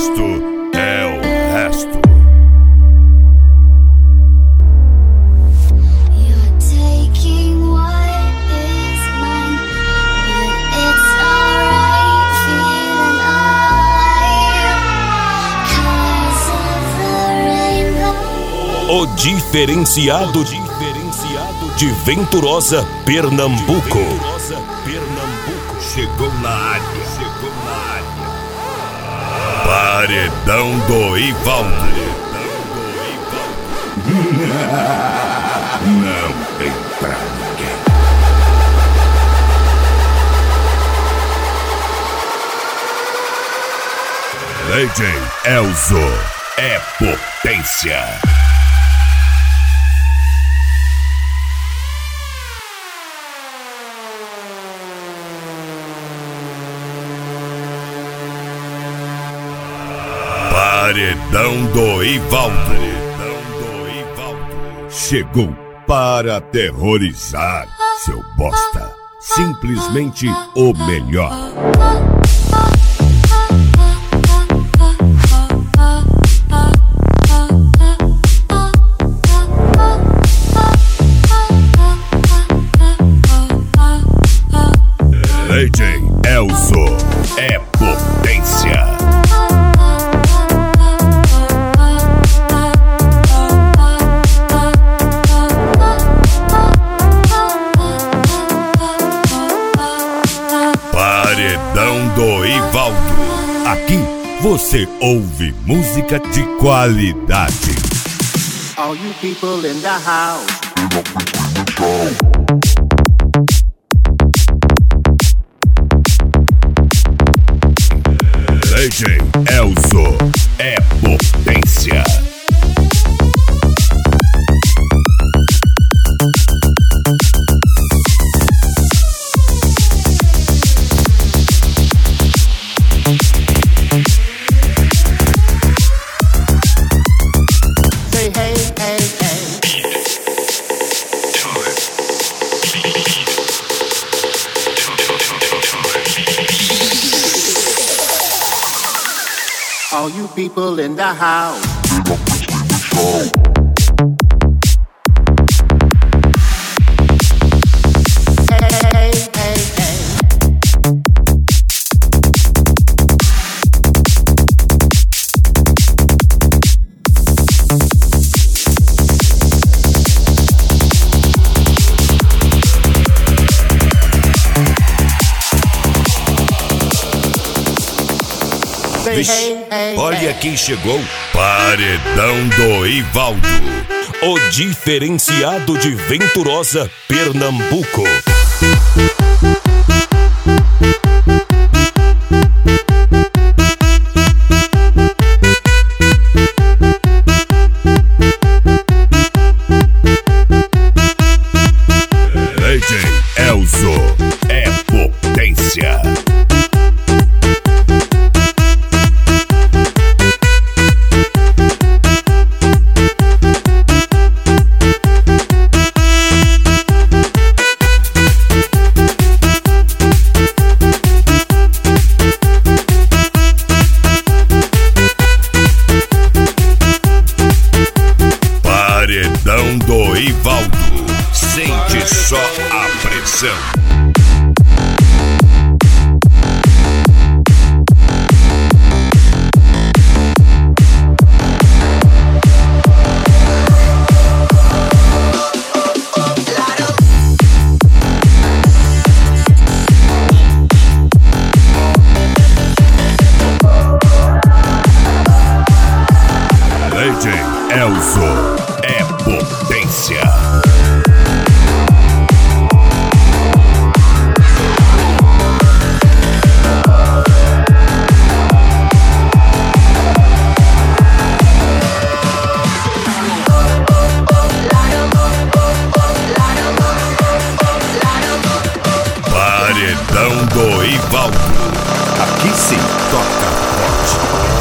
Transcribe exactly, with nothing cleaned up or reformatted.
resto é o resto. O diferenciado, diferenciado de Venturosa, Pernambuco. De Venturosa, Pernambuco. Chegou na área, chegou na área. Paredão do Ivaldo. Não tem pra ninguém. D J Elzo é potência. Paredão do Ivaldo. Paredão do Ivaldo. Chegou para aterrorizar, seu bosta. Simplesmente o melhor. D J Elzo é potência. Paredão do Ivaldo. Aqui você ouve música de qualidade. All you people in the house. D J Elzo é potência. Say hey, hey, hey. All you people in the house. Hey, hey, hey, hey. Vixe, olha quem chegou. Paredão do Ivaldo. O diferenciado de Venturosa, Pernambuco. D J Elzo é potência. Paredão do Ivaldo. Sente só a pressão. D J Elzo é potência. Paredão do Ivaldo. Aqui sim toca forte.